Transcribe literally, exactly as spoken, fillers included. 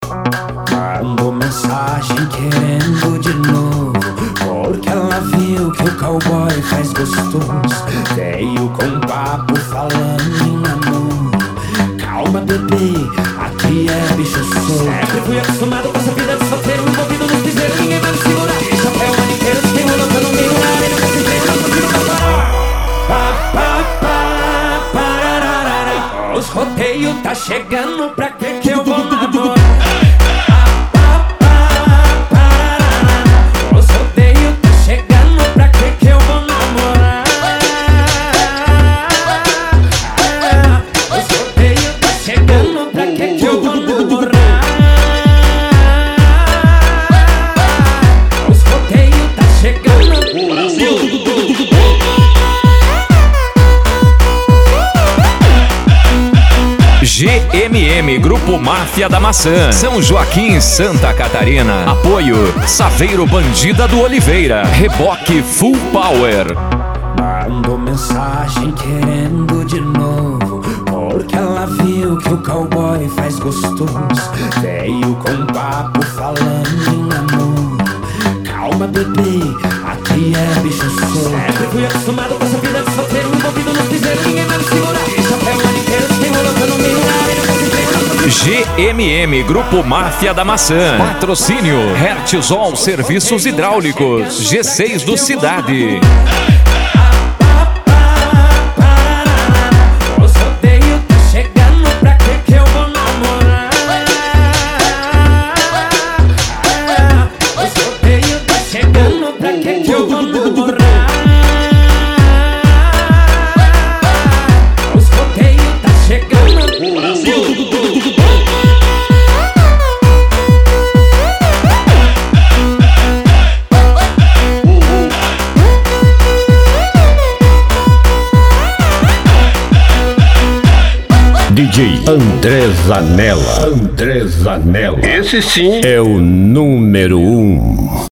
Mandou mensagem querendo de novo, porque ela viu que o cowboy faz gostoso. Veio com papo falando em namoro. Calma, bebê, aqui é bicho solto. Sempre fui acostumado com essa vida de solteiro, envolvido nos piseiros, ninguém vai me segurar. Chapéu maniqueiro, se tem um louco no meio, na areia, nunca se treina, não consigo pra parar. Pá, pá, pá, parararara. Os rodeios tá chegando, pra que que eu vou namorar? G M M, Grupo Máfia da Maçã, São Joaquim, Santa Catarina. Apoio Saveiro Bandida do Oliveira, Reboque Full Power. Mandou mensagem querendo de novo, porque ela viu que o cowboy faz gostoso. Veio com papo falando em namoro. Calma, bebê, aqui é bicho solto. Sempre fui acostumado com essa vida de solteiro, envolvido nos piseiros, ninguém vai me segurar. Chapéu maniqueiro, se tem um louco no meio, na areia, nunca se treina, não consigo. G M M, Grupo Máfia da Maçã. Patrocínio Hertzol Serviços Hidráulicos, G seis do Cidade. D J André Zanella. André Zanella. Esse sim é o número um.